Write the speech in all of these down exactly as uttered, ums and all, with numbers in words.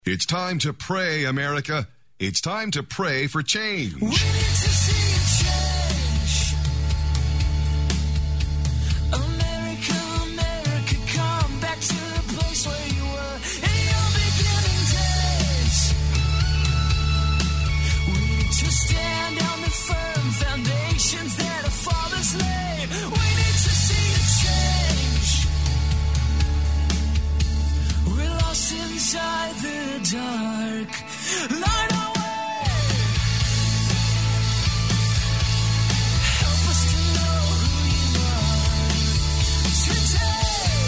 It's time to pray, America. It's time to pray for change. We need to see a change. America, America, come back to the place where you were in your beginning days. We need to stand on the firm foundations that our fathers laid. We need to see a change. We're lost inside the dark. Light our way. Help us to know who you are today.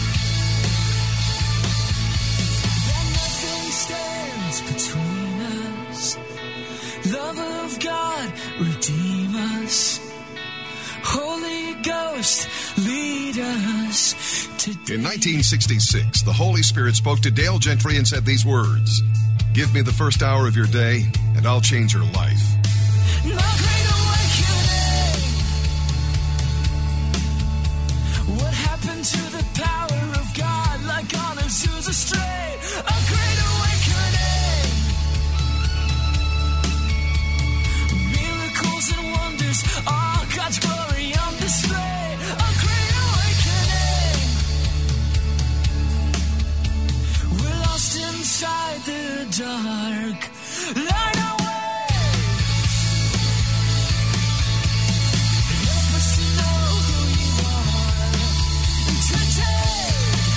That nothing stands between us. Love of God, redeem us. Holy Ghost, lead us today. In nineteen sixty-six, the Holy Spirit spoke to Dale Gentry and said these words: "Give me the first hour of your day, and I'll change your life." No great awakening. What happened to the power of God, like on Azusa Strait? A great awakening. Miracles and wonders, all God's glory on display. A great awakening. We're lost inside the dark. Light our way. Help us to know who you are today.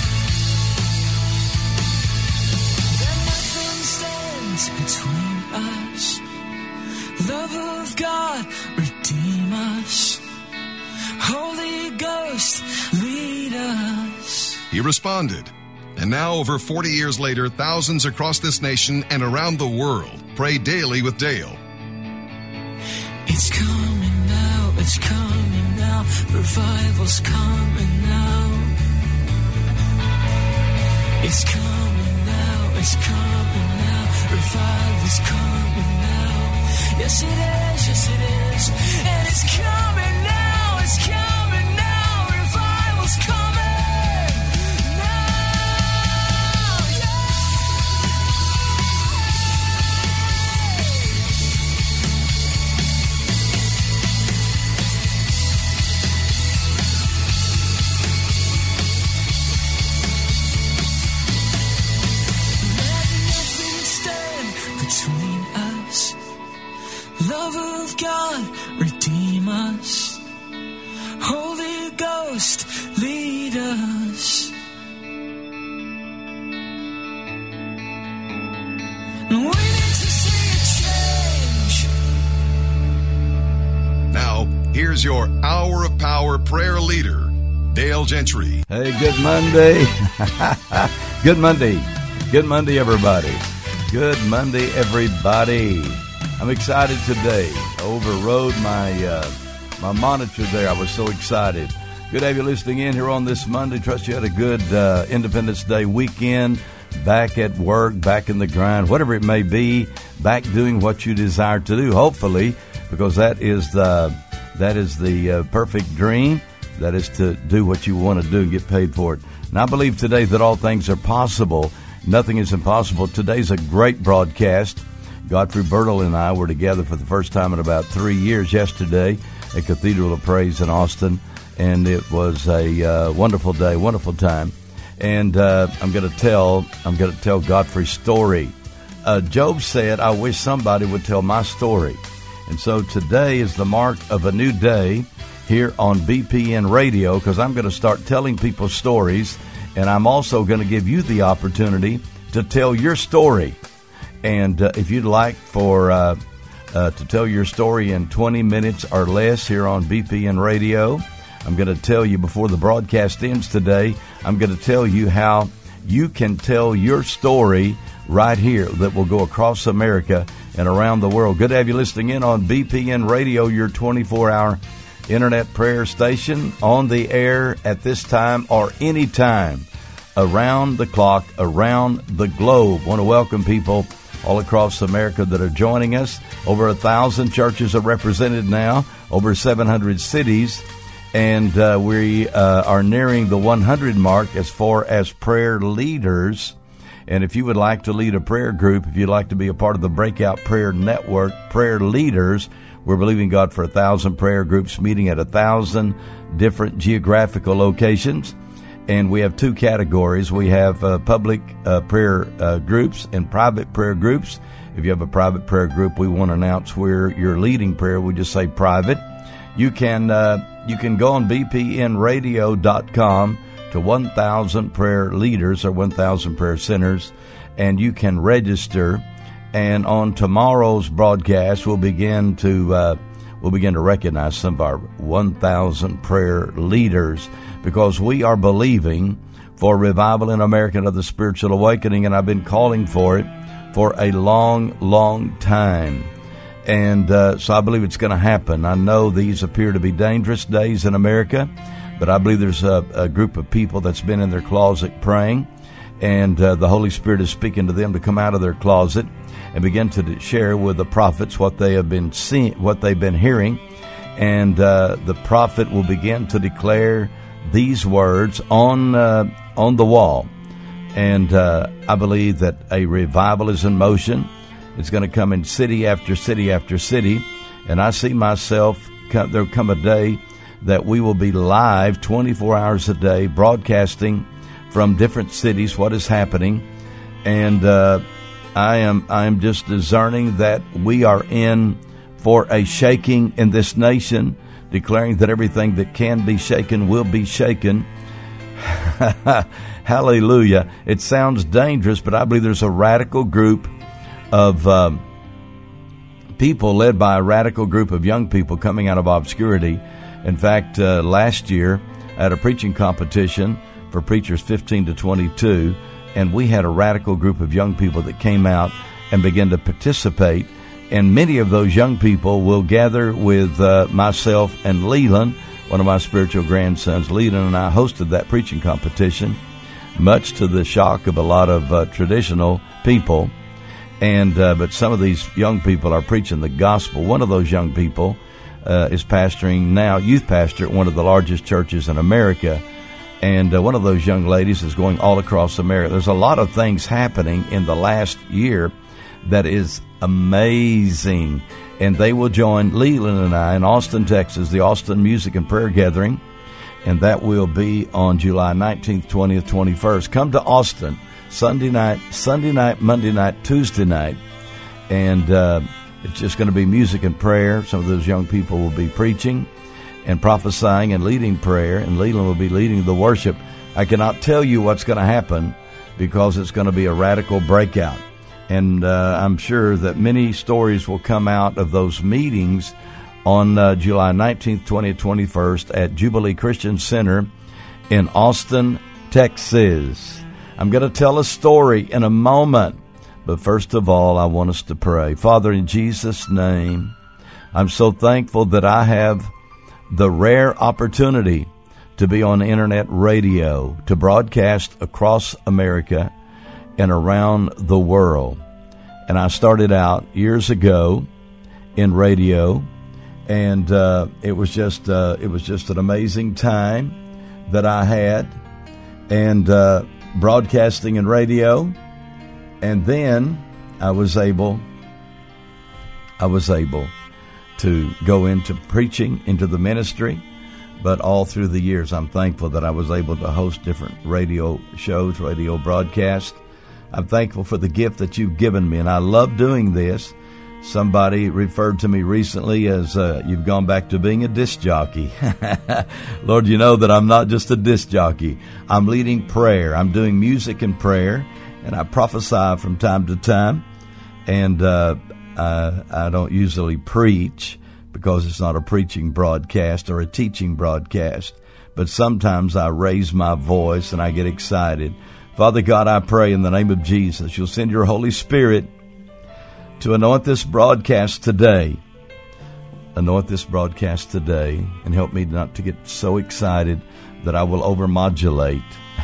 That nothing stands between us. Love of God, redeem us. Holy Ghost, lead us. He responded. And now, over forty years later, thousands across this nation and around the world pray daily with Dale. It's coming now, it's coming now, revival's coming now. It's coming now, it's coming now, revival's coming now. Yes it is, yes it is, and it's coming now, it's coming now, revival's coming. Love of God, redeem us. Holy Ghost, lead us. We need to see a change. Now, here's your Hour of Power prayer leader, Dale Gentry. Hey, good Monday. Good Monday. Good Monday, everybody. Good Monday, everybody. I'm excited today. I overrode my uh, my monitor there. I was so excited. Good to have you listening in here on this Monday. Trust you had a good uh, Independence Day weekend. Back at work, back in the grind, whatever it may be. Back doing what you desire to do. Hopefully, because that is the that is the uh, perfect dream. That is to do what you want to do and get paid for it. And I believe today that all things are possible. Nothing is impossible. Today's a great broadcast. Godfrey Bertle and I were together for the first time in about three years yesterday at Cathedral of Praise in Austin, and it was a uh, wonderful day, wonderful time. And uh, I'm going to tell I'm going to tell Godfrey's story. Uh, Job said, "I wish somebody would tell my story," and so today is the mark of a new day here on B P N Radio, because I'm going to start telling people stories, and I'm also going to give you the opportunity to tell your story. And uh, if you'd like for uh, uh, to tell your story in twenty minutes or less here on B P N Radio, I'm going to tell you before the broadcast ends today, I'm going to tell you how you can tell your story right here that will go across America and around the world. Good to have you listening in on B P N Radio, your twenty-four hour internet prayer station, on the air at this time or any time, around the clock, around the globe. I want to welcome people all across America that are joining us. Over a thousand churches are represented now, over seven hundred cities, and uh, we uh, are nearing the one hundred mark as far as prayer leaders. And if you would like to lead a prayer group, if you'd like to be a part of the Breakout Prayer Network, prayer leaders, we're believing God for a thousand prayer groups meeting at a thousand different geographical locations. And we have two categories. We have uh, public uh, prayer uh, groups and private prayer groups. If you have a private prayer group, we want to announce where you're leading prayer. We just say private. You can uh, you can go on b p n radio dot com to one thousand prayer leaders or one thousand prayer centers, and you can register. And on tomorrow's broadcast, we'll begin to uh, we'll begin to recognize some of our one thousand prayer leaders, because we are believing for revival in America and of the spiritual awakening, and I've been calling for it for a long, long time. And uh, so I believe it's going to happen. I know these appear to be dangerous days in America, but I believe there's a, a group of people that's been in their closet praying, and uh, the Holy Spirit is speaking to them to come out of their closet and begin to share with the prophets what they have been seeing, what they've been hearing. And uh, the prophet will begin to declare these words on uh, on the wall. And uh, I believe that a revival is in motion. It's going to come in city after city after city. And I see myself, there'll come a day that we will be live twenty-four hours a day, broadcasting from different cities what is happening. And uh, I am I am just discerning that we are in for a shaking in this nation, declaring that everything that can be shaken will be shaken. Hallelujah. It sounds dangerous, but I believe there's a radical group of um, people led by a radical group of young people coming out of obscurity. In fact, uh, last year I had a preaching competition for preachers fifteen to twenty-two, and we had a radical group of young people that came out and began to participate. And many of those young people will gather with uh, myself and Leland, one of my spiritual grandsons. Leland and I hosted that preaching competition, much to the shock of a lot of uh, traditional people. And uh, but some of these young people are preaching the gospel. One of those young people uh, is pastoring now, youth pastor at one of the largest churches in America. And uh, one of those young ladies is going all across America. There's a lot of things happening in the last year that is amazing. And they will join Leland and I in Austin, Texas, the Austin Music and Prayer Gathering. And that will be on July nineteenth, twentieth, twenty-first. Come to Austin Sunday night, Sunday night, Monday night, Tuesday night. And uh, it's just going to be music and prayer. Some of those young people will be preaching and prophesying and leading prayer, and Leland will be leading the worship. I cannot tell you what's going to happen, because it's going to be a radical breakout. And uh, I'm sure that many stories will come out of those meetings on uh, July nineteenth, twentieth, twenty-first at Jubilee Christian Center in Austin, Texas. I'm going to tell a story in a moment, but first of all, I want us to pray. Father, in Jesus' name, I'm so thankful that I have the rare opportunity to be on internet radio, to broadcast across America and around the world. And I started out years ago in radio, and uh, it was just uh, it was just an amazing time that I had, and uh, broadcasting and radio. And then I was able I was able to go into preaching, into the ministry. But all through the years, I'm thankful that I was able to host different radio shows, radio broadcasts. I'm thankful for the gift that you've given me, and I love doing this. Somebody referred to me recently as uh, you've gone back to being a disc jockey. Lord, you know that I'm not just a disc jockey. I'm leading prayer. I'm doing music and prayer, and I prophesy from time to time. And uh, I, I don't usually preach, because it's not a preaching broadcast or a teaching broadcast. But sometimes I raise my voice and I get excited. Father God, I pray in the name of Jesus, you'll send your Holy Spirit to anoint this broadcast today. Anoint this broadcast today and help me not to get so excited that I will overmodulate.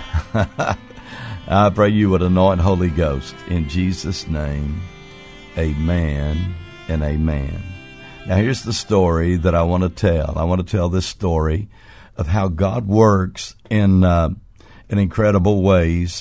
I pray you would anoint Holy Ghost. In Jesus' name, amen and amen. Now, here's the story that I want to tell. I want to tell this story of how God works in uh, in incredible ways,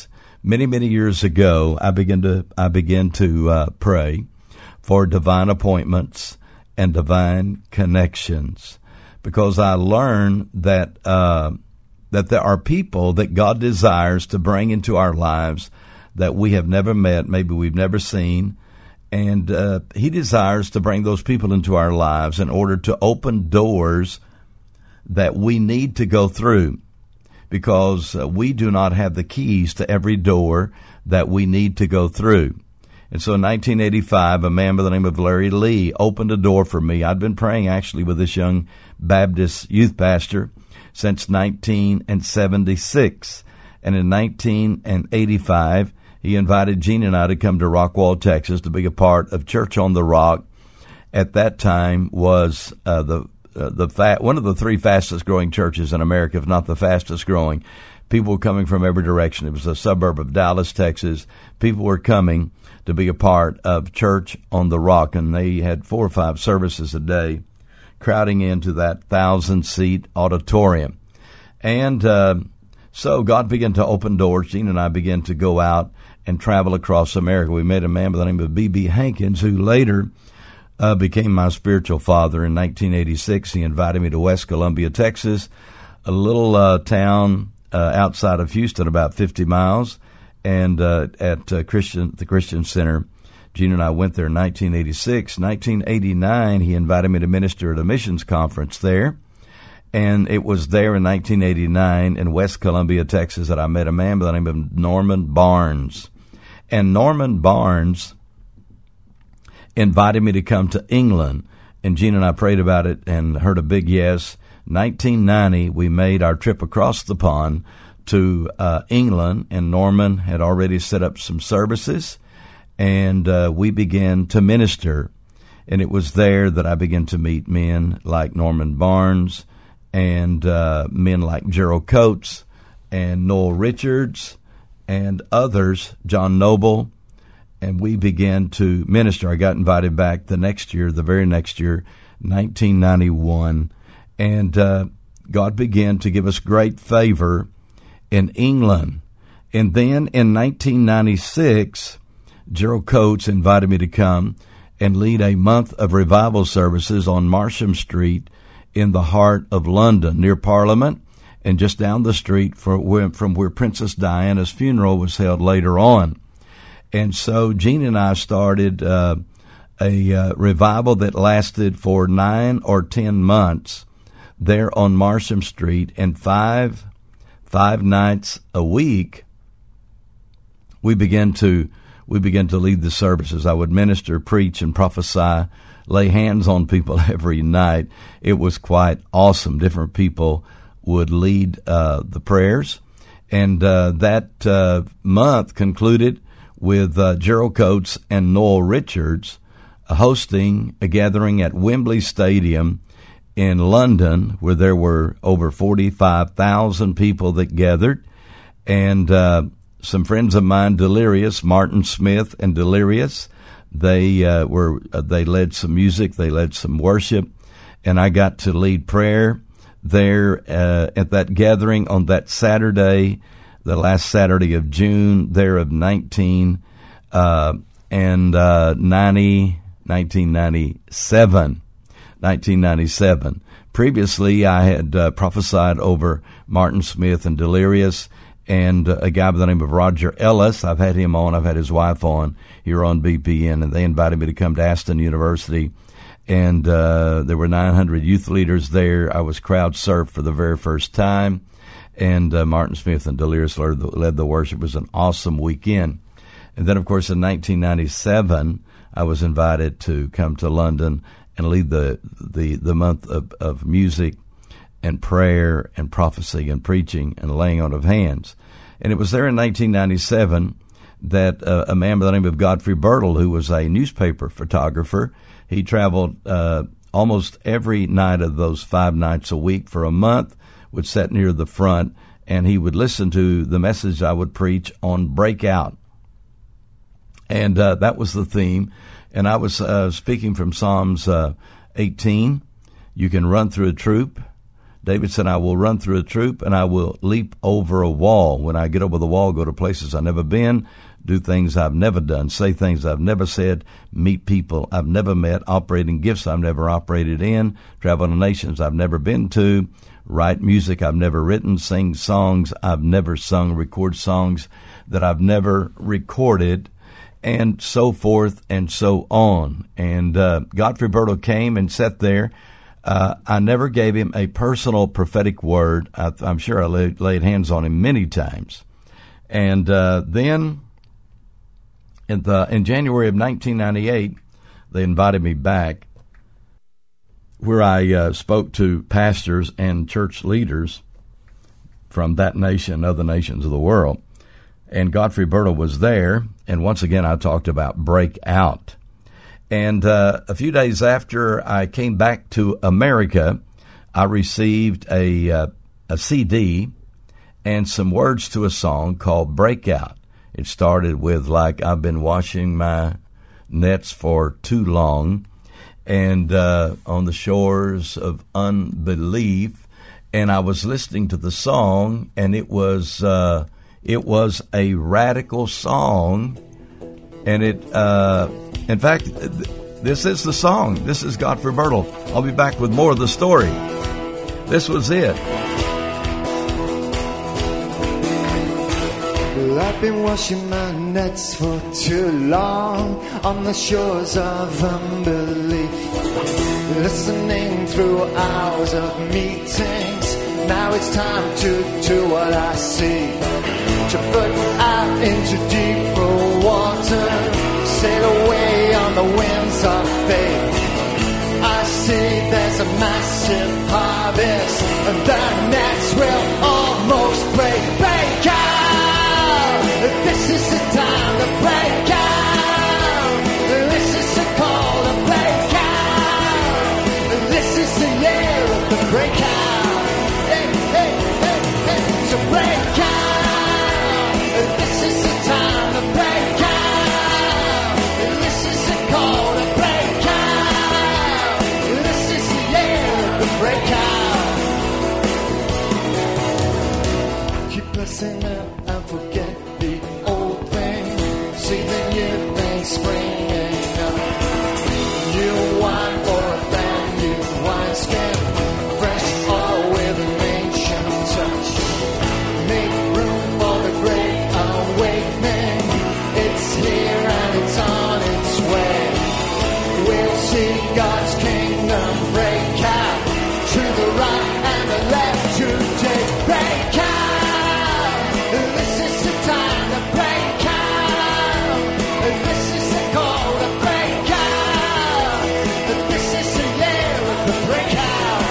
many, many years ago, I began to I began to uh, pray for divine appointments and divine connections, because I learned that uh, that there are people that God desires to bring into our lives that we have never met, maybe we've never seen, and uh, He desires to bring those people into our lives in order to open doors that we need to go through, because uh, we do not have the keys to every door that we need to go through. And so in nineteen eighty-five, a man by the name of Larry Lee opened a door for me. I'd been praying actually with this young Baptist youth pastor since nineteen seventy-six. And in nineteen eighty-five, he invited Gene and I to come to Rockwall, Texas, to be a part of Church on the Rock. At that time was uh, the uh, the fa- one of the three fastest growing churches in America, if not the fastest growing. People were coming from every direction. It was a suburb of Dallas, Texas. People were coming to be a part of Church on the Rock, and they had four or five services a day, crowding into that thousand-seat auditorium. And uh, so God began to open doors. Gene and I began to go out and travel across America. We met a man by the name of B B Hankins, who later uh, became my spiritual father. In nineteen eighty-six, he invited me to West Columbia, Texas, a little uh, town uh, outside of Houston, about fifty miles. And uh, at uh, Christian, the Christian Center, Gene and I went there in nineteen eighty-six. nineteen eighty-nine, he invited me to minister at a missions conference there. And it was there in nineteen eighty-nine in West Columbia, Texas, that I met a man by the name of Norman Barnes. And Norman Barnes invited me to come to England. And Gene and I prayed about it and heard a big yes. nineteen ninety, we made our trip across the pond to uh, England, and Norman had already set up some services, and uh, we began to minister. And it was there that I began to meet men like Norman Barnes and uh, men like Gerald Coates and Noel Richards and others, John Noble, and we began to minister. I got invited back the next year, the very next year, nineteen ninety-one, and uh, God began to give us great favor in England. And then in nineteen ninety-six, Gerald Coates invited me to come and lead a month of revival services on Marsham Street in the heart of London, near Parliament, and just down the street from where, from where Princess Diana's funeral was held later on. And so Gene and I started uh, a uh, revival that lasted for nine or ten months there on Marsham Street, and five five nights a week we began to we began to lead the services. I would minister, preach, and prophesy, lay hands on people every night. It was quite awesome. Different people would lead uh, the prayers, and uh, that uh, month concluded with uh, Gerald Coates and Noel Richards hosting a gathering at Wembley Stadium in London, where there were over forty-five thousand people that gathered, and uh, some friends of mine, Delirious, Martin Smith and Delirious, they uh, were uh, they led some music, they led some worship, and I got to lead prayer there uh, at that gathering on that Saturday, the last Saturday of June, there of nineteen uh, and uh, ninety, nineteen ninety-seven. nineteen ninety-seven. Previously, I had uh, prophesied over Martin Smith and Delirious, and uh, a guy by the name of Roger Ellis. I've had him on. I've had his wife on here on B P N, and they invited me to come to Aston University. And uh, there were nine hundred youth leaders there. I was crowd surfed for the very first time, and uh, Martin Smith and Delirious led the, led the worship. It was an awesome weekend. And then, of course, in nineteen ninety-seven, I was invited to come to London and lead the the, the month of, of music and prayer and prophecy and preaching and laying on of hands. And it was there in nineteen ninety-seven that uh, a man by the name of Godfrey Birtle, who was a newspaper photographer, he traveled uh, almost every night of those five nights a week for a month, would sit near the front, and he would listen to the message I would preach on Breakout. And uh, that was the theme. And I was uh, speaking from Psalms uh, eighteen. You can run through a troop, David said, I will run through a troop and I will leap over a wall. When I get over the wall, go to places I've never been, do things I've never done, say things I've never said, meet people I've never met, operate in gifts I've never operated in, travel to nations I've never been to, write music I've never written, sing songs I've never sung, record songs that I've never recorded, and so forth and so on. And uh, Godfrey Bertle came and sat there. Uh, I never gave him a personal prophetic word. I, I'm sure I laid, laid hands on him many times. And uh, then in, the, in January of nineteen ninety-eight, they invited me back, where I uh, spoke to pastors and church leaders from that nation and other nations of the world. And Godfrey Bertle was there, and once again I talked about break out. And uh, a few days after I came back to America, I received a, uh, a C D and some words to a song called Breakout. It started with, like, I've been washing my nets for too long, and uh, on the shores of unbelief. And I was listening to the song, and it was uh, it was a radical song, and it uh, in fact, this is the song. This is Godfrey Bertle. I'll be back with more of the story. This was it. Well, I've been washing my nets for too long on the shores of unbelief, listening through hours of meetings. Now it's time to do what I see, to put out into deeper water, sail away on the winds of faith. I see there's a massive harvest, and the nets will almost break, break out. This is the time to break out. This is the call to break out. This is the year of the breakout. Hey, hey, hey, hey, so break out. This is the time to break out. This is the call to break out. This is the year of the breakout. Keep blessing up and forget the old thing. See the new thing springing up. New wine or a brand new wineskin. Fresh oil with an ancient touch. Make room for the great awakening. It's here and it's on its way. We'll see God's kingdom break out. To the right and the left today. Break out. This is the time to break out. This is the call to break out. This is the year of the breakout.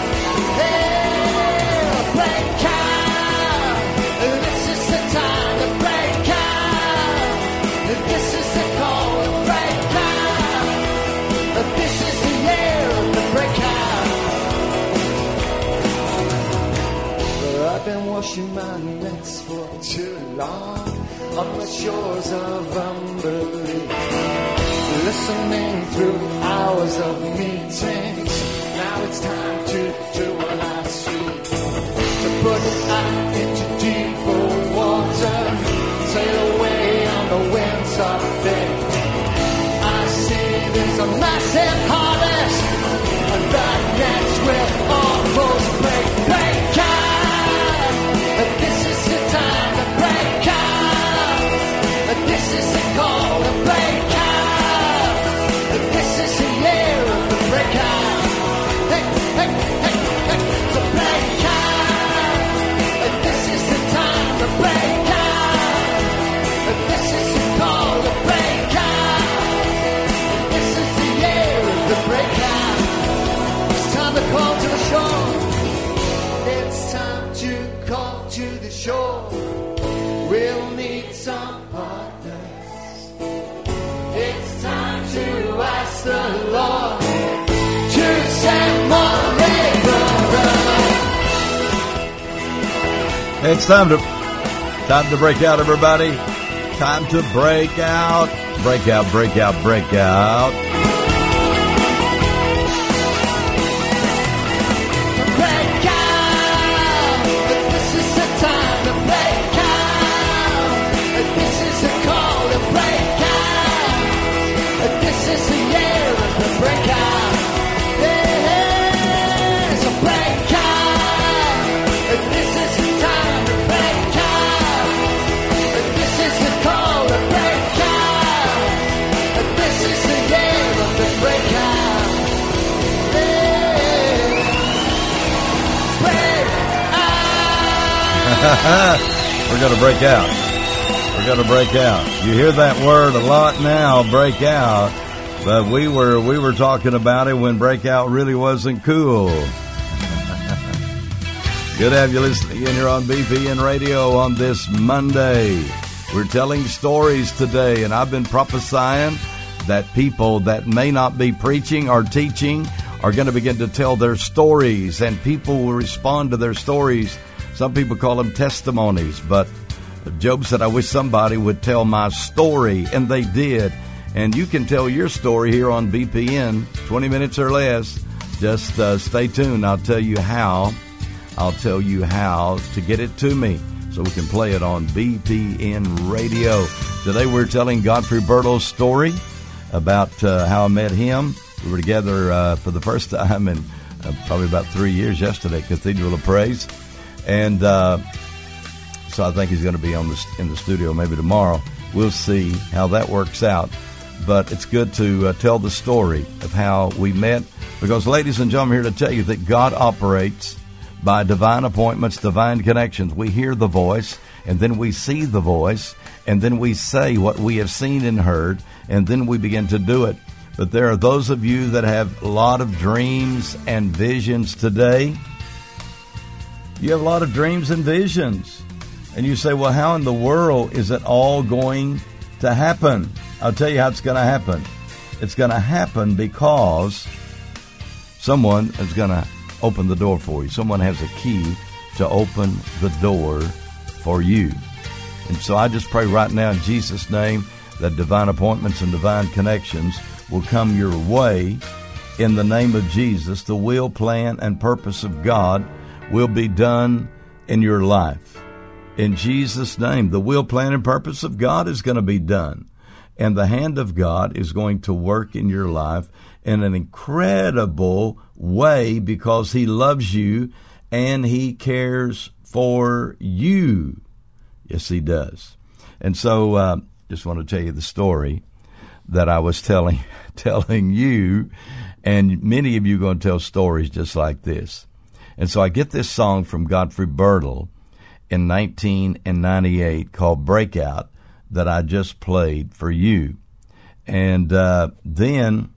Yeah, break out. This is the time to break out. This is the call to break out. This is the year of the breakout. I've been washing my nets for too long on the shores of unbelief, listening through hours of meetings. Now it's time to do what I see, to put it out into deeper water, sail away on the winds of faith. I see there's a massive harvest, and the nets will almost break, break out. This is the time to break out. This is the call to break out. This is the year of the breakout. Hey, hey, hey, hey, to break out. This is the time to break out. This is the call to break out. This is the year of the breakout. It's time to call to the shore. It's time to call to the shore. We'll need some partners. It's time to ask the Lord to send more laborers. It's time to time to break out, everybody. Time to break out. Break out, break out, break out. Break out. We're going to break out. We're going to break out. You hear that word a lot now, break out. But we were we were talking about it when breakout really wasn't cool. Good to have you listening in here on B P N Radio on this Monday. We're telling stories today, and I've been prophesying that people that may not be preaching or teaching are going to begin to tell their stories, and people will respond to their stories. Some people call them testimonies, but Job said, I wish somebody would tell my story, and they did. And you can tell your story here on B P N, twenty minutes or less. Just uh, stay tuned. I'll tell you how. I'll tell you how to get it to me so we can play it on B P N Radio. Today we're telling Godfrey Birtle's story about uh, how I met him. We were together uh, for the first time in uh, probably about three years yesterday at Cathedral of Praise. And uh, so I think he's going to be on the, in the studio maybe tomorrow. We'll see how that works out. But it's good to uh, tell the story of how we met. Because, ladies and gentlemen, I'm here to tell you that God operates by divine appointments, divine connections. We hear the voice, and then we see the voice, and then we say what we have seen and heard, and then we begin to do it. But there are those of you that have a lot of dreams and visions today. You have a lot of dreams and visions. And you say, well, how in the world is it all going to happen? I'll tell you how it's going to happen. It's going to happen because someone is going to open the door for you. Someone has a key to open the door for you. And so I just pray right now in Jesus' name that divine appointments and divine connections will come your way in the name of Jesus. The will, plan, and purpose of God will be done in your life. In Jesus' name, the will, plan, and purpose of God is going to be done. And the hand of God is going to work in your life in an incredible way because He loves you and He cares for you. Yes, He does. And so uh, just want to tell you the story that I was telling telling you, and many of you are going to tell stories just like this. And so I get this song from Godfrey Birtle in nineteen ninety-eight called Breakout that I just played for you. And uh, then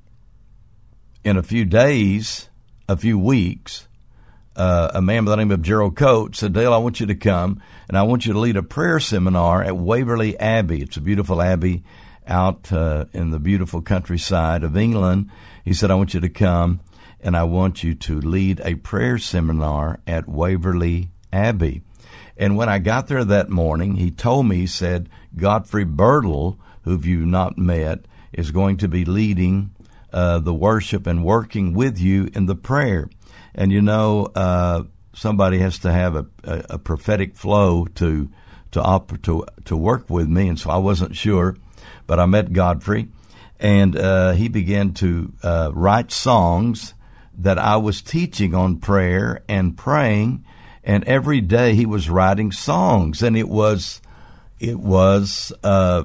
in a few days, a few weeks, uh, a man by the name of Gerald Coates said, Dale, I want you to come, and I want you to lead a prayer seminar at Waverley Abbey. It's a beautiful abbey out uh, in the beautiful countryside of England. He said, I want you to come, and I want you to lead a prayer seminar at Waverley Abbey. And when I got there that morning, he told me, he said, Godfrey Birtle, who you've not met, is going to be leading uh, the worship and working with you in the prayer. And, you know, uh, somebody has to have a, a, a prophetic flow to to, op- to to work with me, and so I wasn't sure. But I met Godfrey, and uh, he began to uh, write songs that I was teaching on prayer and praying, and every day he was writing songs, and it was it was uh,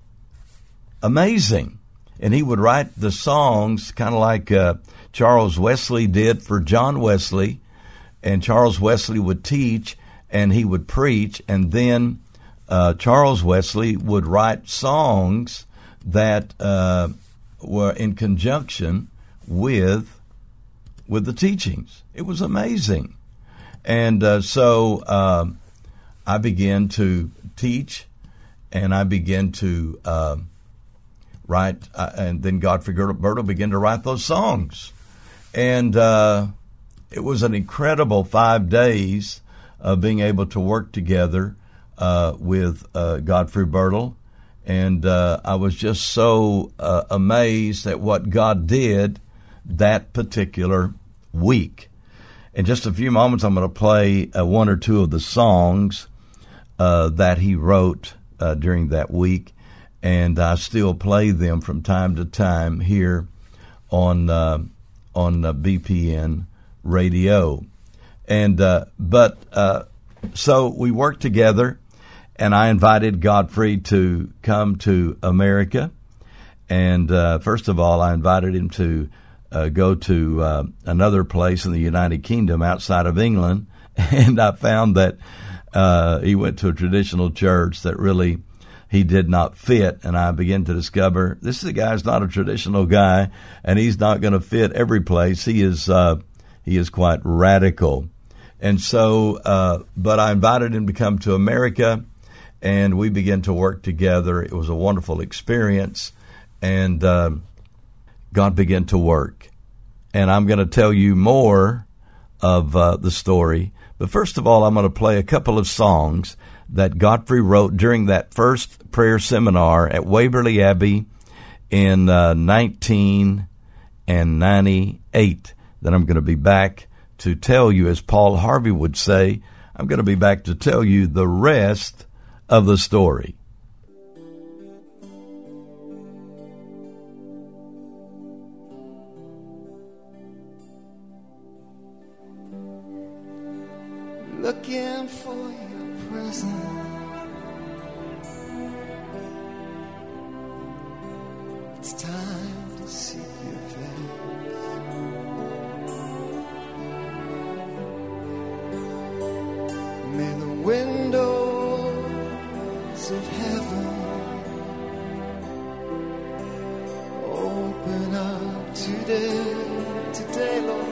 amazing. And he would write the songs kind of like uh, Charles Wesley did for John Wesley, and Charles Wesley would teach, and he would preach, and then uh, Charles Wesley would write songs that uh, were in conjunction with with the teachings. It was amazing. And uh, so uh, I began to teach, and I began to uh, write, uh, and then Godfrey Birtle began to write those songs. And uh, it was an incredible five days of being able to work together uh, with uh, Godfrey Birtle. And uh, I was just so uh, amazed at what God did that particular week. In just a few moments, I'm going to play uh, one or two of the songs uh, that he wrote uh, during that week, and I still play them from time to time here on uh, on uh, B P N Radio. And uh, but uh, so we worked together, and I invited Godfrey to come to America. And uh, first of all, I invited him to Uh, go to uh, another place in the United Kingdom outside of England, and I found that Uh, he went to a traditional church that really he did not fit, and I began to discover this is a guy's not a traditional guy, and he's not going to fit every place. He is uh, he is quite radical, and so. Uh, but I invited him to come to America, and we began to work together. It was a wonderful experience, and uh, God began to work. And I'm going to tell you more of uh, the story. But first of all, I'm going to play a couple of songs that Godfrey wrote during that first prayer seminar at Waverly Abbey in uh, nineteen ninety-eight. Then I'm going to be back to tell you, as Paul Harvey would say, I'm going to be back to tell you the rest of the story. Looking for your presence, it's time to seek your face. May the windows of heaven open up today, today, Lord.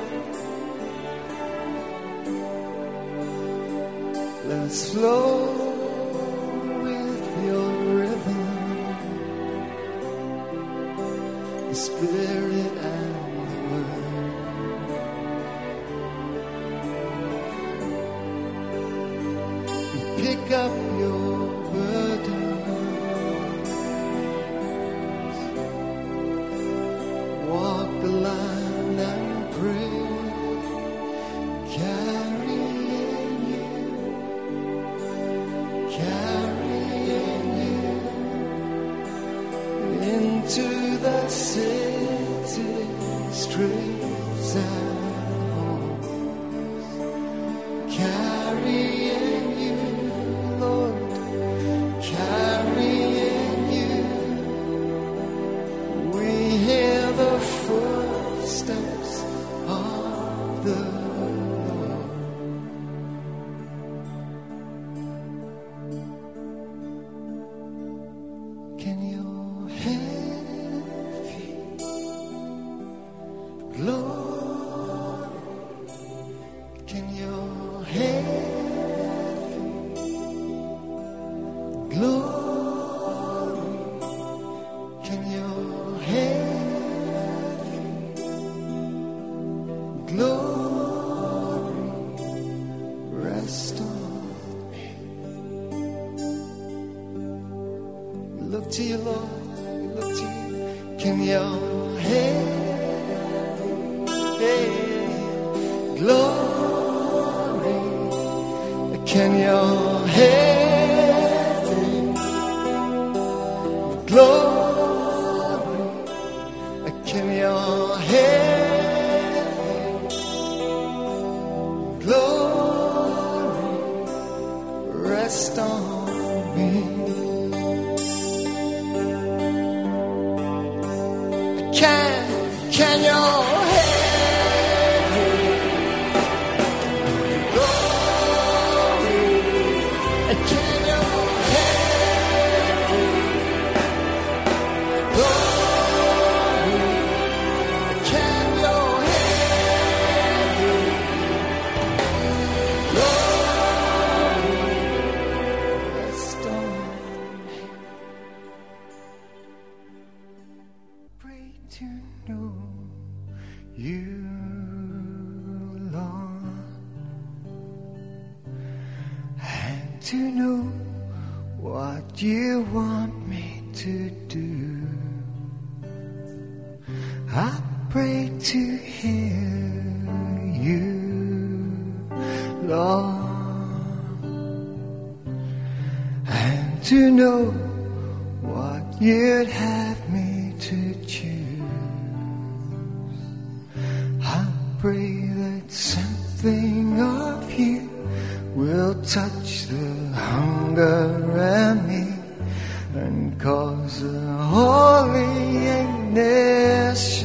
Let's flow with your rhythm, the Spirit and the Word. Pick up your burdens, walk the line and pray. Carry carrying you into the city streets and homes. Carrying you, Lord, carrying you. We hear the footsteps of the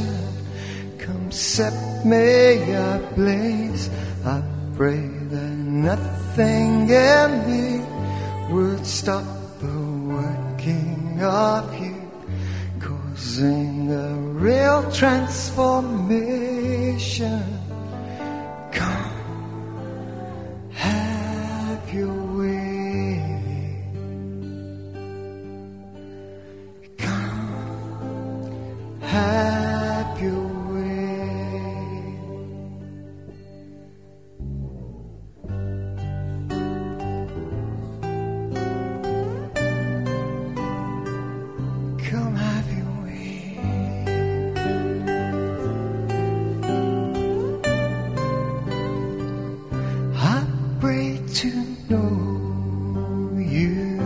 set me ablaze. I pray that nothing in me would stop the working of you, causing a real transformation. Come, have your way. Come, have your way. Come, have your way. I pray to know you,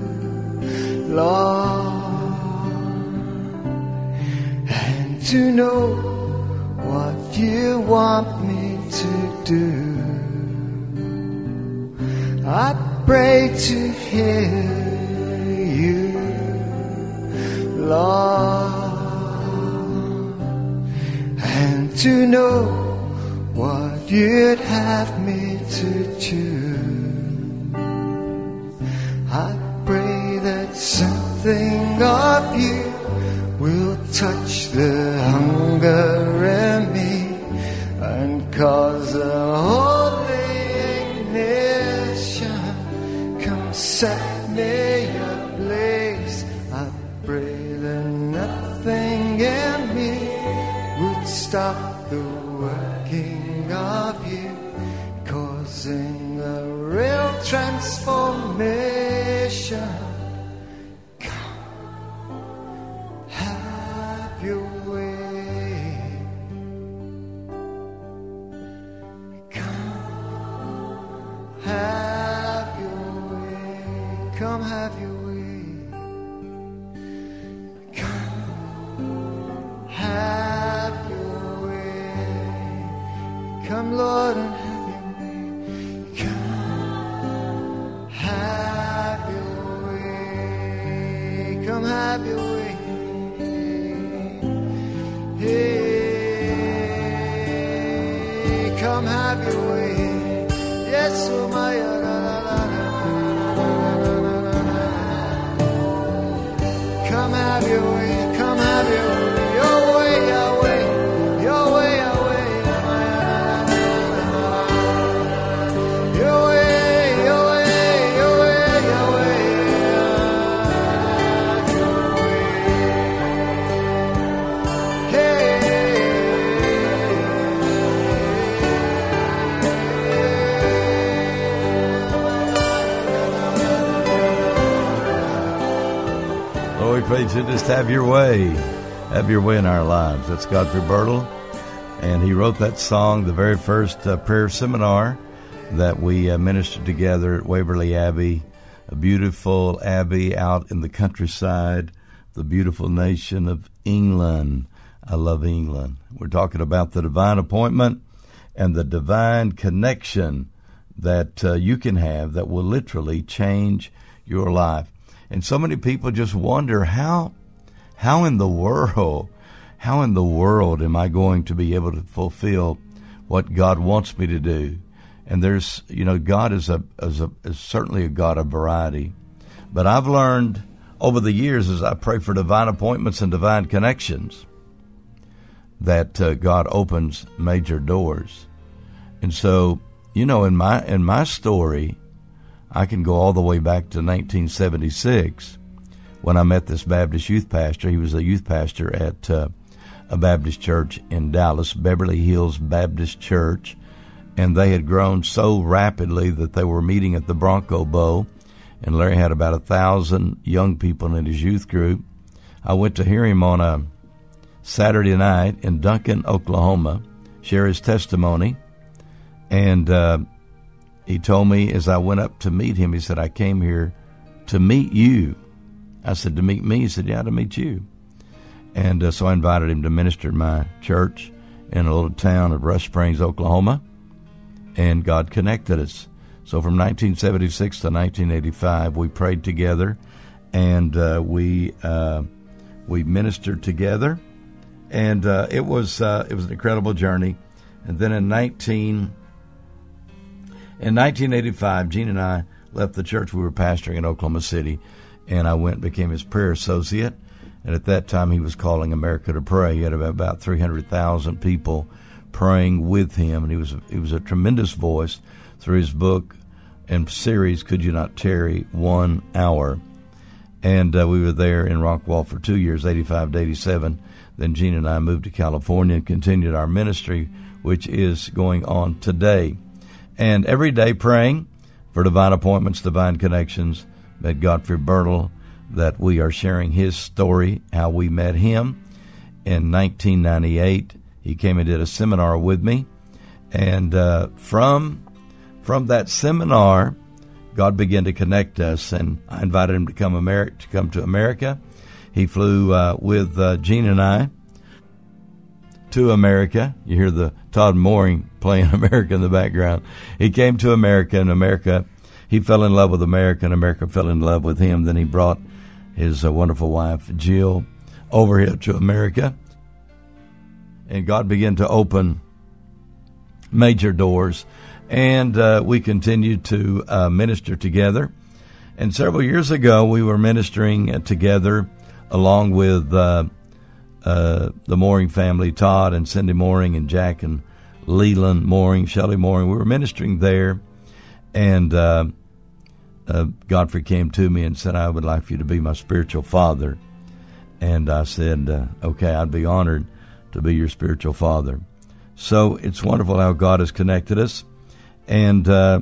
Lord, and to know what you want me to do. I pray to hear you, Lord, and to know what you'd have me to choose. I pray that something of you will touch the hunger in me and cause a holy ignition. Come set me ablaze. I pray that nothing in me would stop the working of you, causing a real transformation. Come, have your way. Come, have your way. Come, have your way. Have your way. Come, Lord, and have your way. Come, have your way. Come, have your way. Hey, come, have your way. Yes, oh my, la, la, la, la, la, la. Come, have your way. Come, have your way. Your way, your way, your way, your way, your way, your way, your way, your way, your way. Hey, Oh, we pray to just have your way. Have your way in our lives. That's Godfrey Birtle, and he wrote that song the very first uh, prayer seminar that we uh, ministered together at Waverly Abbey, a beautiful abbey out in the countryside, the beautiful nation of England. I love England. We're talking about the divine appointment and the divine connection that uh, you can have that will literally change your life. And so many people just wonder how How in the world, how in the world am I going to be able to fulfill what God wants me to do? And there's, you know, God is a, is a is certainly a God of variety. But I've learned over the years as I pray for divine appointments and divine connections that uh, God opens major doors. And so, you know, in my in my story, I can go all the way back to nineteen seventy-six. When I met this Baptist youth pastor. He was a youth pastor at uh, a Baptist church in Dallas, Beverly Hills Baptist Church, and they had grown so rapidly that they were meeting at the Bronco Bowl, and Larry had about a thousand young people in his youth group. I went to hear him on a Saturday night in Duncan, Oklahoma, share his testimony, and uh, he told me as I went up to meet him, he said, I came here to meet you. I said, to meet me? He said, yeah, to meet you. And uh, so I invited him to minister in my church in a little town of Rush Springs, Oklahoma, and God connected us. So from nineteen seventy-six to nineteen eighty-five, we prayed together, and uh, we uh, we ministered together, and uh, it was uh, it was an incredible journey. And then in nineteen In nineteen eighty-five, Gene and I left the church we were pastoring in Oklahoma City, and I went and became his prayer associate. And at that time, he was calling America to pray. He had about three hundred thousand people praying with him, and he was he was a tremendous voice through his book and series, Could You Not Tarry One Hour? And uh, we were there in Rockwall for two years, eighty-five to eighty-seven. Then Gene and I moved to California and continued our ministry, which is going on today. And every day praying for divine appointments, divine connections. Met Godfrey Birtle, that we are sharing his story, how we met him. In nineteen ninety-eight, he came and did a seminar with me. And uh, from from that seminar, God began to connect us, and I invited him to come Ameri- to come to America. He flew uh, with uh, Gene and I to America. You hear the Todd Mooring playing America in the background. He came to America, and America, he fell in love with America, and America fell in love with him. Then he brought his uh, wonderful wife, Jill, over here to America, and God began to open major doors, and uh, we continued to uh, minister together. And several years ago, we were ministering uh, together along with uh, uh, the Mooring family, Todd and Cindy Mooring and Jack and Leland Mooring, Shelley Mooring. We were ministering there, and uh, uh, Godfrey came to me and said, I would like for you to be my spiritual father. And I said, uh, okay, I'd be honored to be your spiritual father. So it's wonderful how God has connected us. And uh,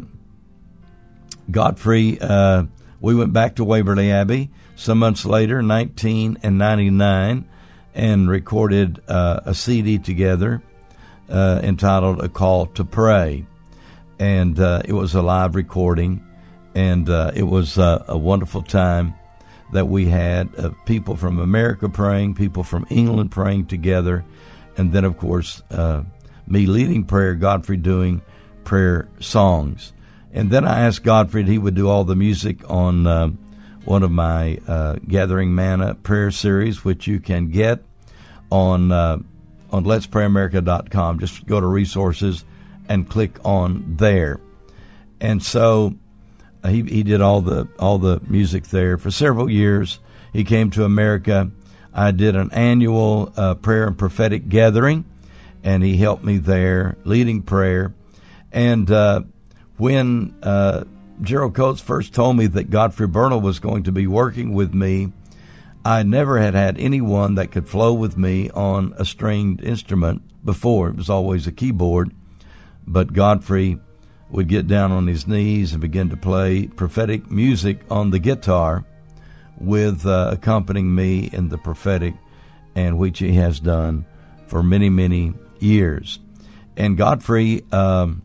Godfrey, uh, we went back to Waverly Abbey some months later, nineteen ninety-nine, and recorded uh, a C D together uh, entitled A Call to Pray. And uh, it was a live recording, and uh, it was uh, a wonderful time that we had of people from America praying, people from England praying together, and then, of course, uh, me leading prayer, Godfrey doing prayer songs. And then I asked Godfrey if he would do all the music on uh, one of my uh, Gathering Manna prayer series, which you can get on uh, on lets pray america dot com. Just go to resources and click on there. And so uh, he he did all the all the music there for several years. He came to America. I did an annual uh, prayer and prophetic gathering, and he helped me there leading prayer. And uh, when uh, Gerald Coates first told me that Godfrey Birtle was going to be working with me, I never had had anyone that could flow with me on a stringed instrument before. It was always a keyboard. But Godfrey would get down on his knees and begin to play prophetic music on the guitar with uh, accompanying me in the prophetic, and which he has done for many, many years. And Godfrey um,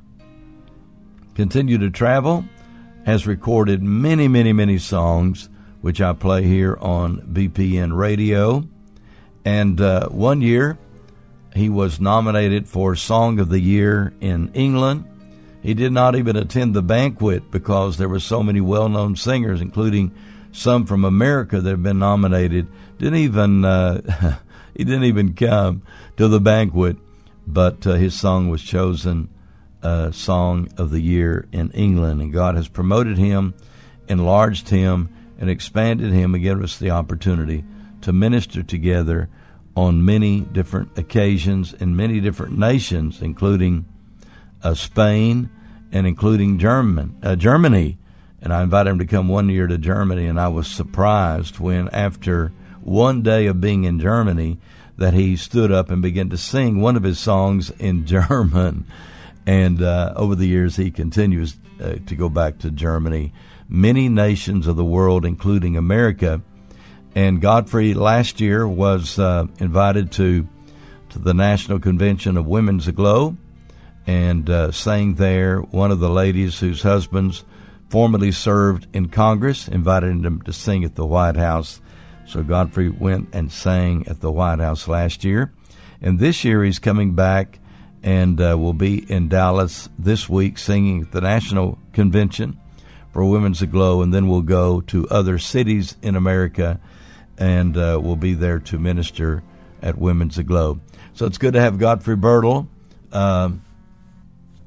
continued to travel, has recorded many, many, many songs, which I play here on B P N Radio. And uh, one year, he was nominated for Song of the Year in England. He did not even attend the banquet because there were so many well-known singers, including some from America that have been nominated. Didn't even uh, he didn't even come to the banquet, but uh, his song was chosen uh, Song of the Year in England, and God has promoted him, enlarged him, and expanded him and given us the opportunity to minister together on many different occasions in many different nations, including uh, Spain and including German, uh, Germany. And I invited him to come one year to Germany, and I was surprised when, after one day of being in Germany, that he stood up and began to sing one of his songs in German. And uh, over the years, he continues uh, to go back to Germany, many nations of the world, including America. And Godfrey last year was uh, invited to to the National Convention of Women's Aglow, and uh, sang there. One of the ladies whose husbands formerly served in Congress invited him to sing at the White House. So Godfrey went and sang at the White House last year. And this year he's coming back and uh, will be in Dallas this week singing at the National Convention for Women's Aglow, and then we'll go to other cities in America, and uh, we'll be there to minister at Women's Aglow. So it's good to have Godfrey Birtle. Um,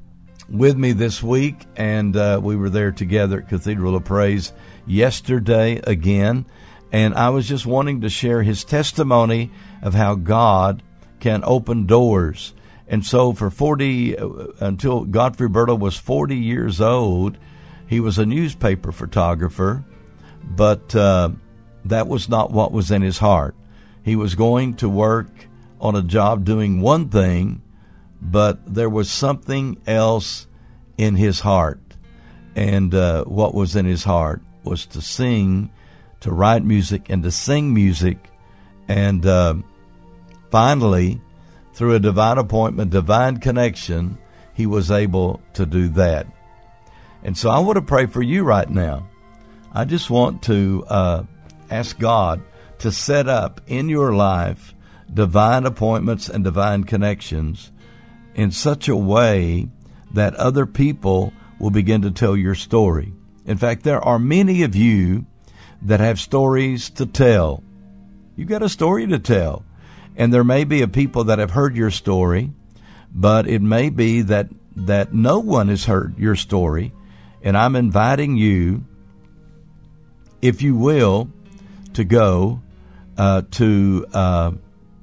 with me this week, and uh, we were there together at Cathedral of Praise yesterday again, and I was just wanting to share his testimony of how God can open doors. And so for forty, uh, until Godfrey Bertle was forty years old, he was a newspaper photographer, but uh, that was not what was in his heart. He was going to work on a job doing one thing, but there was something else in his heart. And uh, what was in his heart was to sing, to write music, and to sing music. And uh, finally, through a divine appointment, divine connection, he was able to do that. And so I want to pray for you right now. I just want to uh, ask God to set up in your life divine appointments and divine connections in such a way that other people will begin to tell your story. In fact, there are many of you that have stories to tell. You've got a story to tell. And there may be a people that have heard your story, but it may be that, that no one has heard your story. And I'm inviting you, if you will, to go uh, to uh,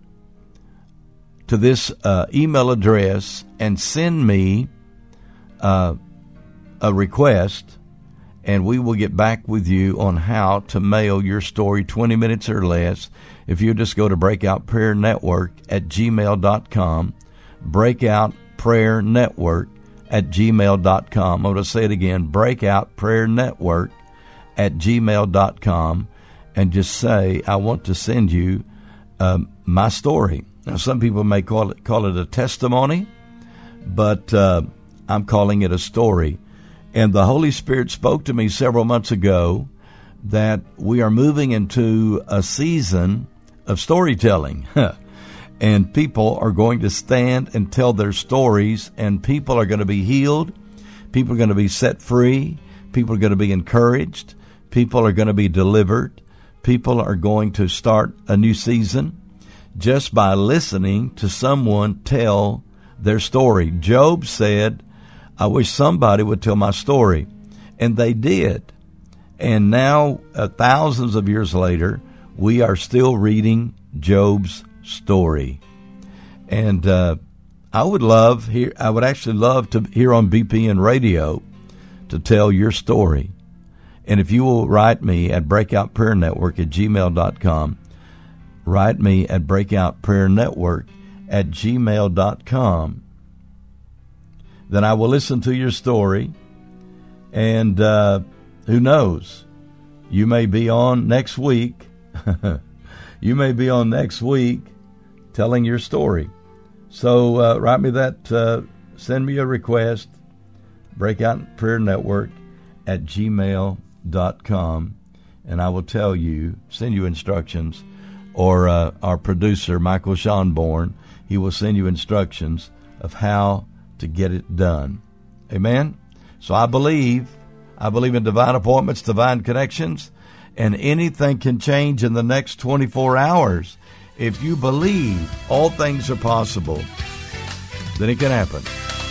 to this uh, email address and send me uh, a request, and we will get back with you on how to mail your story twenty minutes or less. If you just go to Breakout Prayer Network at gmail dot com, Breakout Prayer Network at gmail dot com. I'm going to say it again, Breakout Prayer Network at gmail dot com, and just say, I want to send you um, my story. Now, some people may call it call it a testimony, but uh, I'm calling it a story. And the Holy Spirit spoke to me several months ago that we are moving into a season of storytelling. And people are going to stand and tell their stories, and people are going to be healed. People are going to be set free. People are going to be encouraged. People are going to be delivered. People are going to start a new season just by listening to someone tell their story. Job said, I wish somebody would tell my story. And they did. And now, uh, thousands of years later, we are still reading Job's story. And uh, I would love, hear, I would actually love to hear on B P N Radio to tell your story. And if you will write me at Breakout Prayer Network at gmail dot com, write me at Breakout Prayer Network at gmail dot com, then I will listen to your story. And uh, who knows, you may be on next week. You may be on next week telling your story. So uh, write me that, uh, send me a request, Breakout Prayer Network at gmail dot com, and I will tell you, send you instructions, or uh, our producer, Michael Schonborn, he will send you instructions of how to get it done. Amen? So I believe, I believe in divine appointments, divine connections, and anything can change in the next twenty-four hours. If you believe all things are possible, then it can happen.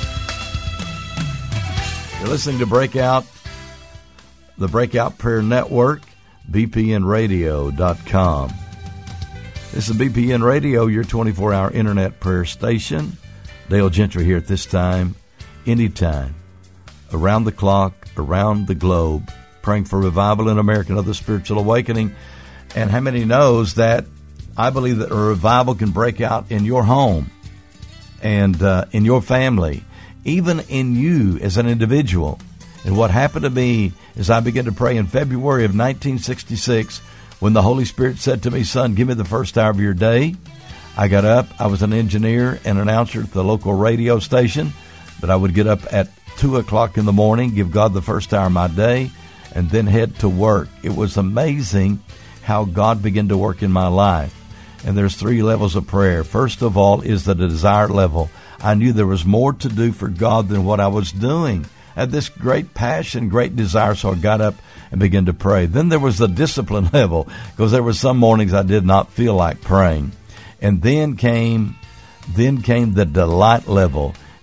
You're listening to Breakout, the Breakout Prayer Network, B P N radio dot com. This is B P N Radio, your twenty-four hour internet prayer station. Dale Gentry here at this time, anytime, around the clock, around the globe, praying for revival in America and other spiritual awakening. And how many knows that I believe that a revival can break out in your home and uh, in your family, even in you as an individual. And what happened to me is I began to pray in February of nineteen sixty-six when the Holy Spirit said to me, son, give me the first hour of your day. I got up. I was an engineer and announcer at the local radio station, but I would get up at two o'clock in the morning, give God the first hour of my day, and then head to work. It was amazing how God began to work in my life. And there's three levels of prayer. First of all is the desire level. I knew there was more to do for God than what I was doing. I had this great passion, great desire, so I got up and began to pray. Then there was the discipline level, because there were some mornings I did not feel like praying. And then came, then came the delight level.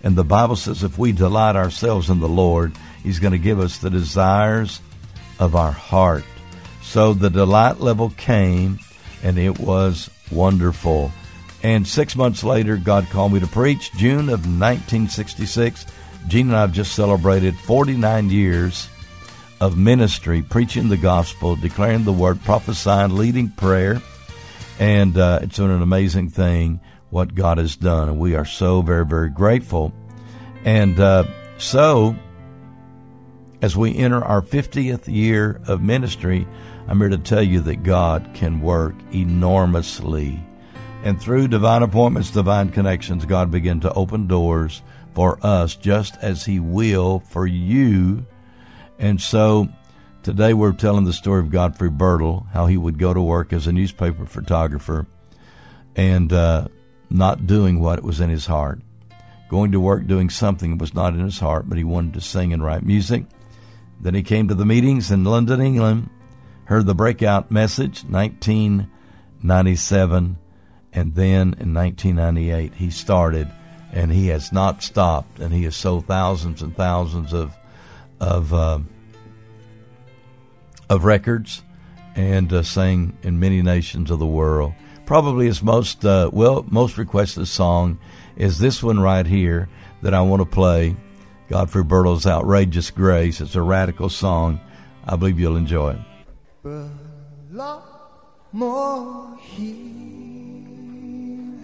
And the Bible says if we delight ourselves in the Lord, He's going to give us the desires of our heart. So the delight level came, and it was wonderful. And six months later, God called me to preach. June of nineteen sixty-six, Gene and I have just celebrated forty-nine years of ministry, preaching the gospel, declaring the word, prophesying, leading prayer. And uh, it's been an amazing thing what God has done. And we are so very, very grateful. And uh, so, as we enter our fiftieth year of ministry, I'm here to tell you that God can work enormously. And through divine appointments, divine connections, God began to open doors for us just as He will for you. And so today we're telling the story of Godfrey Birtle, how he would go to work as a newspaper photographer and uh, not doing what was in his heart. Going to work doing something that was not in his heart, but he wanted to sing and write music. Then he came to the meetings in London, England, heard the breakout message, nineteen ninety-seven, and then in nineteen ninety-eight he started, and he has not stopped, and he has sold thousands and thousands of of uh, of records, and uh, sang in many nations of the world. Probably his most uh, well most requested song is this one right here that I want to play. Godfrey Birtle's "Outrageous Grace." It's a radical song. I believe you'll enjoy it. But a lot more healing.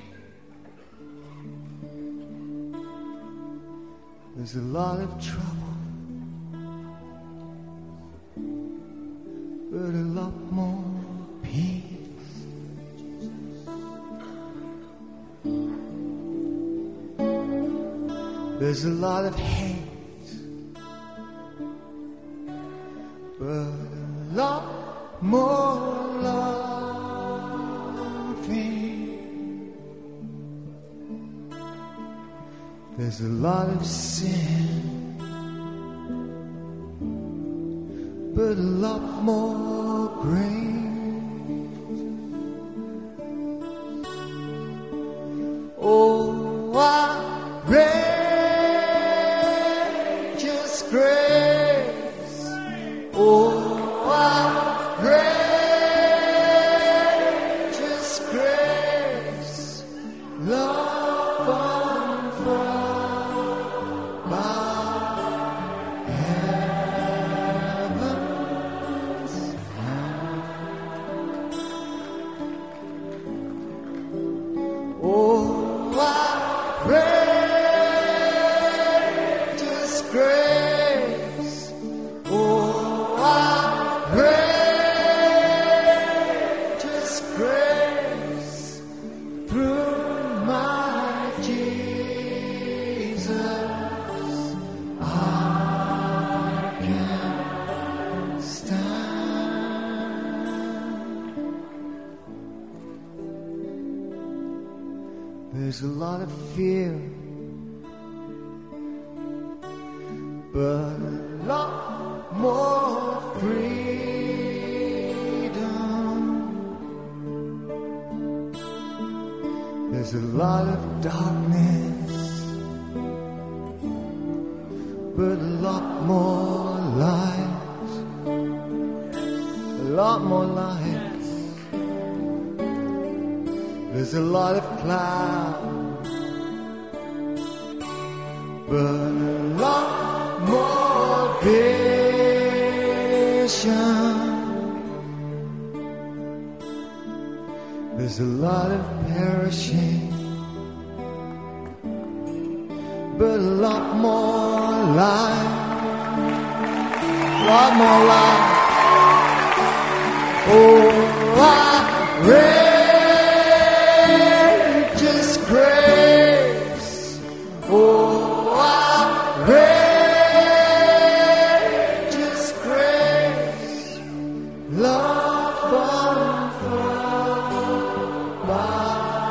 There's a lot of trouble, but a lot more peace. There's a lot of hate, but a lot more loving. There's a lot of sin, but a lot more grace. Oh, outrageous grace. Oh, outrageous grace. Love unfolded by heaven's hand. Oh, outrageous grace. Oh, outrageous grace. Through my Jesus, I can stand. There's a lot of fear, but a lot more freedom. There's a lot of darkness, but a lot more light. A lot more light. There's a lot of cloud, but a lot more vision. There's a lot of perishing, but a lot more life. A lot more life. Oh, outrageous grace. Oh, outrageous grace. Love unfolded by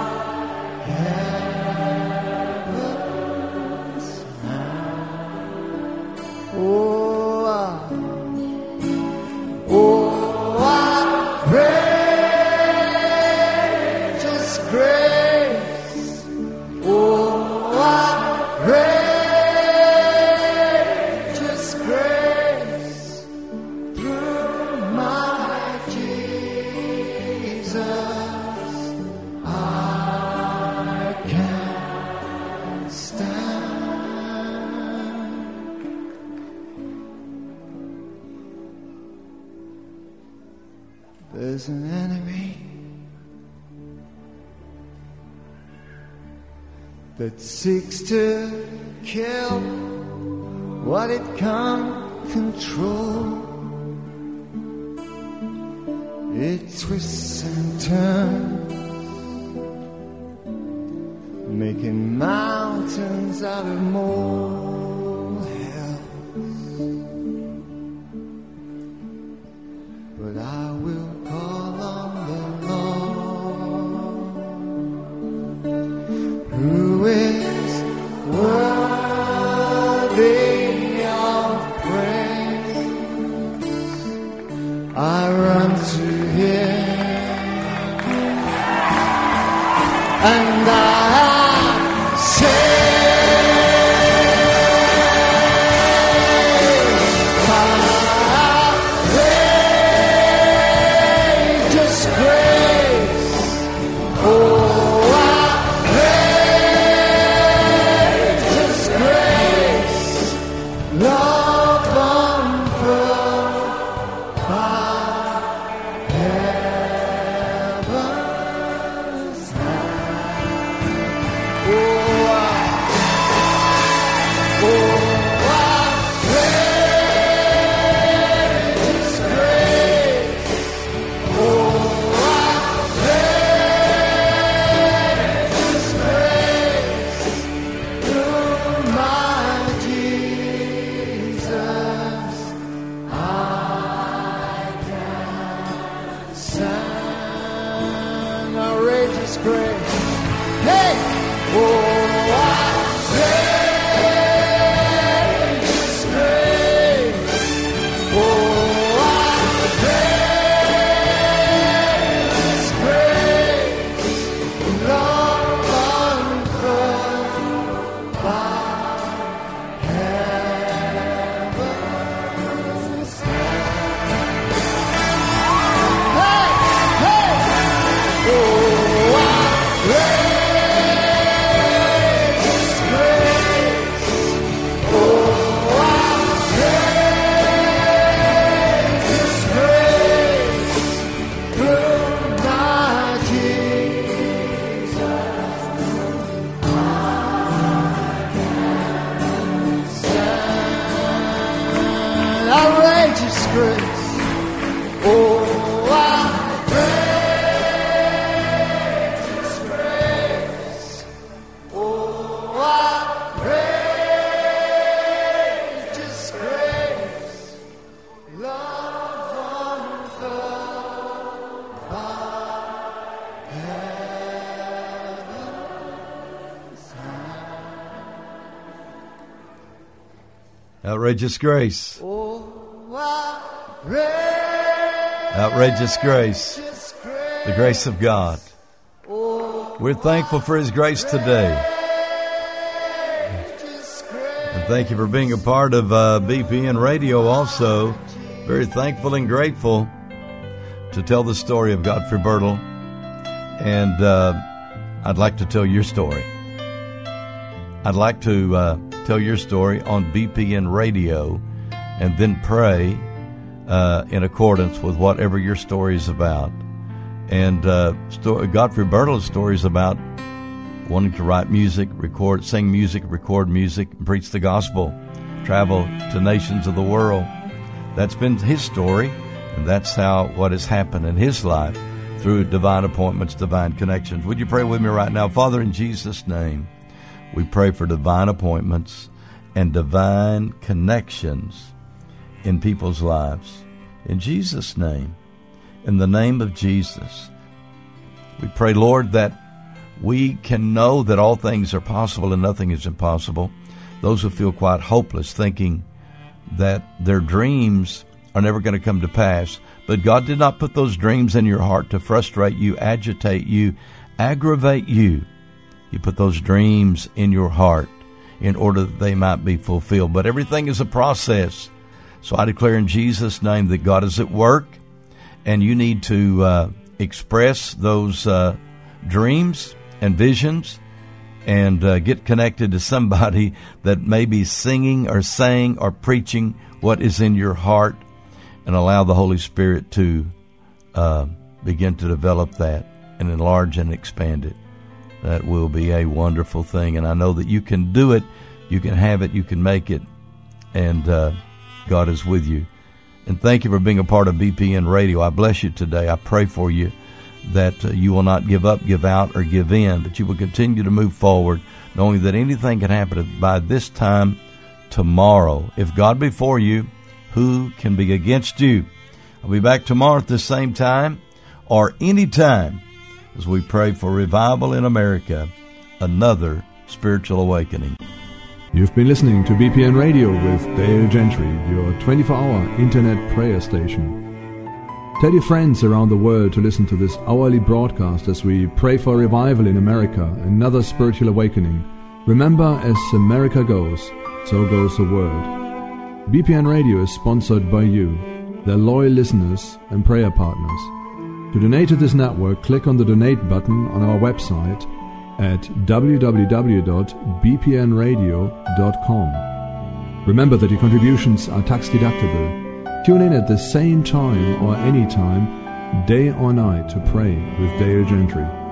heaven's hand. Oh, ah. Oh, outrageous grace. Oh, outrageous There's an enemy that seeks to kill what it can't control. It twists and turns, making mountains out of molehills. But I will call on the Lord, who is worthy of praise. I run to Him, and I say, Outrageous grace. Outrageous grace. The grace of God. We're thankful for His grace today. And thank you for being a part of uh, B P N Radio also. Very thankful and grateful to tell the story of Godfrey Birtle. And uh, I'd like to tell your story. I'd like to uh, tell your story on B P N Radio and then pray uh, in accordance with whatever your story is about. And uh, story, Godfrey Birtle's story is about wanting to write music, record, sing music, record music, and preach the gospel, travel to nations of the world. That's been his story, and that's how what has happened in his life through divine appointments, divine connections. Would you pray with me right now? Father, in Jesus' name, we pray for divine appointments and divine connections in people's lives. In Jesus' name, in the name of Jesus, we pray, Lord, that we can know that all things are possible and nothing is impossible. Those who feel quite hopeless, thinking that their dreams are never going to come to pass. But God did not put those dreams in your heart to frustrate you, agitate you, aggravate you. He put those dreams in your heart in order that they might be fulfilled. But everything is a process. So I declare in Jesus' name that God is at work, and you need to uh, express those uh, dreams and visions and uh, get connected to somebody that may be singing or saying or preaching what is in your heart, and allow the Holy Spirit to uh, begin to develop that and enlarge and expand it. That will be a wonderful thing. And I know that you can do it, you can have it, you can make it, and uh, God is with you. And thank you for being a part of B P N Radio. I bless you today. I pray for you that uh, you will not give up, give out, or give in, but you will continue to move forward, knowing that anything can happen by this time tomorrow. If God be for you, who can be against you? I'll be back tomorrow at the same time or any time as we pray for revival in America, another spiritual awakening. You've been listening to B P N Radio with Dale Gentry, your twenty-four hour internet prayer station. Tell your friends around the world to listen to this hourly broadcast as we pray for revival in America, another spiritual awakening. Remember, as America goes, so goes the world. B P N Radio is sponsored by you, their loyal listeners and prayer partners. To donate to this network, click on the donate button on our website at w w w dot b p n radio dot com. Remember that your contributions are tax deductible. Tune in at the same time or any time, day or night, to pray with Dale Gentry.